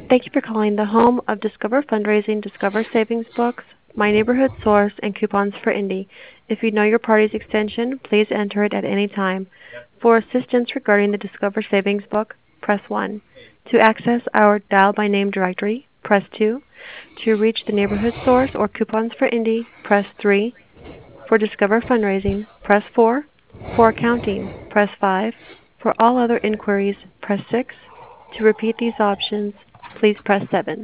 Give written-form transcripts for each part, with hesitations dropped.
Thank you for calling the home of Discover Fundraising, Discover Savings Books, My Neighborhood Source, and Coupons for Indy. If you know your party's extension, please enter it at any time. For assistance regarding the Discover Savings Book, press 1. To access our Dial by Name directory, press 2. To reach the Neighborhood Source or Coupons for Indy, press 3. For Discover Fundraising, press 4. For accounting, press 5. For all other inquiries, press 6. To repeat these options, please press 7.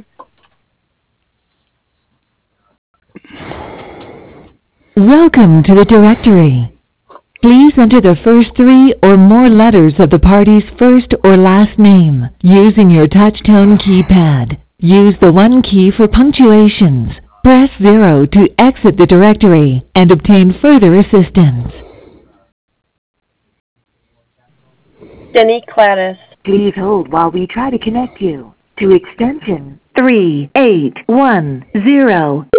Welcome to the directory. Please enter the first 3 or more letters of the party's first or last name using your touch-tone keypad. Use the 1 key for punctuations. Press 0 to exit the directory and obtain further assistance. Denny Cladis. Please hold while we try to connect you to extension 3810.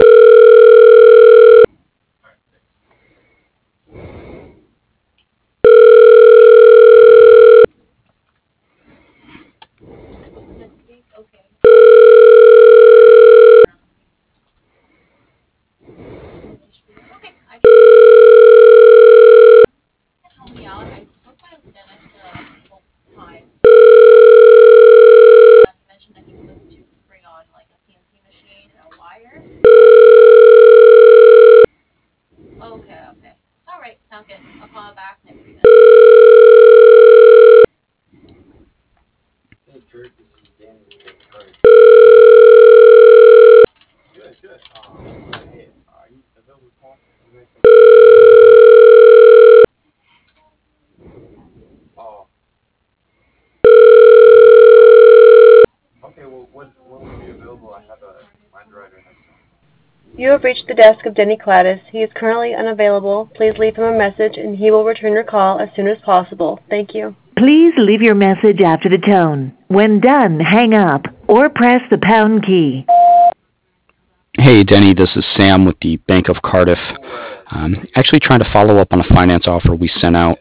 You have reached the desk of Denny Cladis. He is currently unavailable. Please leave him a message and he will return your call as soon as possible. Thank you. Please leave your message after the tone. When done, hang up or press the pound key. Hey, Denny, this is Sam with the Bank of Cardiff. Actually trying to follow up on a finance offer we sent out.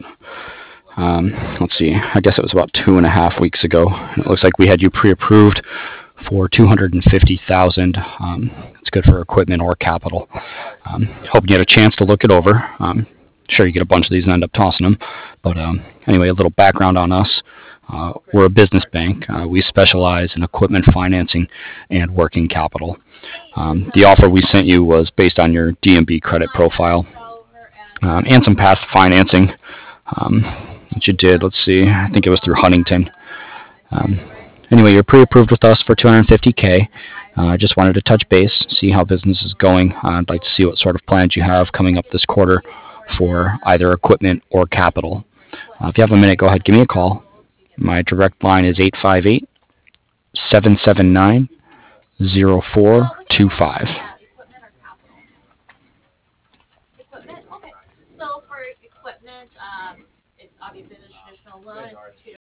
Let's see, I guess it was about 2.5 weeks ago. It looks like we had you pre-approved for $250,000. It's good for equipment or capital. Hoping you had a chance to look it over. Sure, you get a bunch of these and end up tossing them. But anyway, a little background on us. We're a business bank. We specialize in equipment financing and working capital. The offer we sent you was based on your D&B credit profile and some past financing that you did. Let's see, I think it was through Huntington. Anyway, you're pre-approved with us for $250K. I just wanted to touch base, see how business is going. I'd like to see what sort of plans you have coming up this quarter for either equipment or capital. If you have a minute, go ahead, give me a call. My direct line is 858-779-0425.